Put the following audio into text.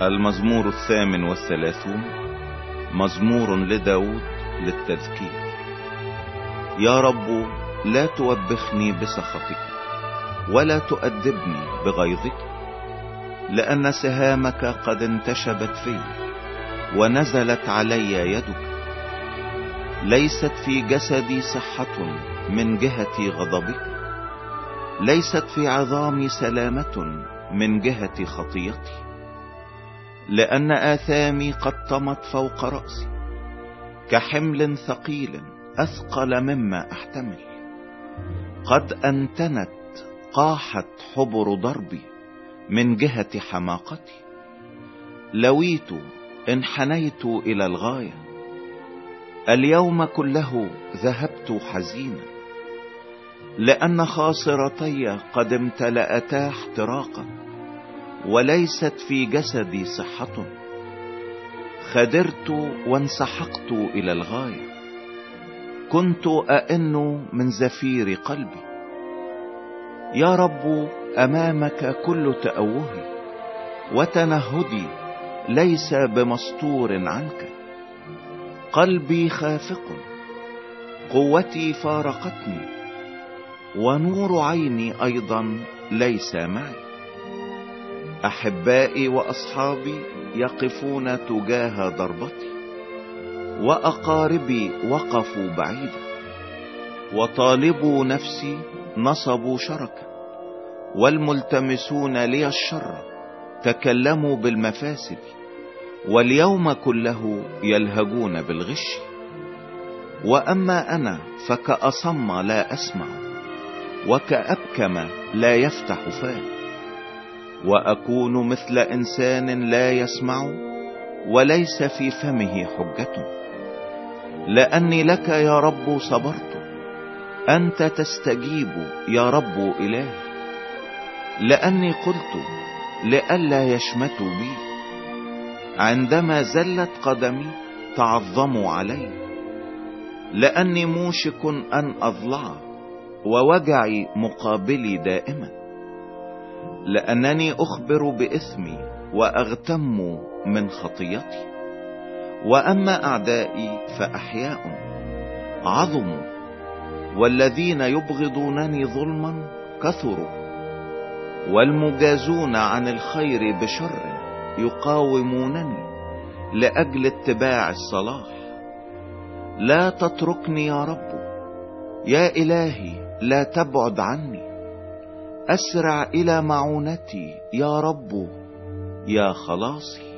المزمور 38 مزمور لداود للتذكير. يا رب لا توبخني بسخطك ولا تؤدبني بغيظك، لأن سهامك قد انتشبت في ونزلت علي يدك. ليست في جسدي صحة من جهة غضبك، ليست في عظامي سلامة من جهة خطيتي، لأن آثامي قد طمت فوق رأسي كحمل ثقيل أثقل مما أحتمل. قد أنتنت قاحت حبر ضربي من جهة حماقتي. لويت انحنيت إلى الغاية، اليوم كله ذهبت حزينا، لأن خاصرتي قد امتلأتا احتراقا وليست في جسدي صحة. خدرت وانسحقت إلى الغاية، كنت أئن من زفير قلبي. يا رب أمامك كل تأوهي وتنهدي ليس بمستور عنك. قلبي خافق، قوتي فارقتني، ونور عيني أيضا ليس معي. أحبائي وأصحابي يقفون تجاه ضربتي، وأقاربي وقفوا بعيدا. وطالبوا نفسي نصبوا شركا، والملتمسون لي الشر تكلموا بالمفاسد. واليوم كله يلهجون بالغش. وأما أنا فكأصم لا أسمع، وكأبكم لا يفتح فاه. وأكون مثل إنسان لا يسمع وليس في فمه حجة، لأني لك يا رب صبرت. أنت تستجيب يا رب إلهي، لأني قلت لئلا يشمتوا بي. عندما زلت قدمي تعظموا علي، لأني موشك أن أضلع ووجعي مقابلي دائما. لأنني أخبر بإثمي وأغتم من خطيتي. وأما أعدائي فأحياء عظموا، والذين يبغضونني ظلما كثروا. والمجازون عن الخير بشر يقاومونني لأجل اتباع الصلاح. لا تتركني يا رب، يا إلهي لا تبعد عني. أسرع إلى معونتي يا رب يا خلاصي.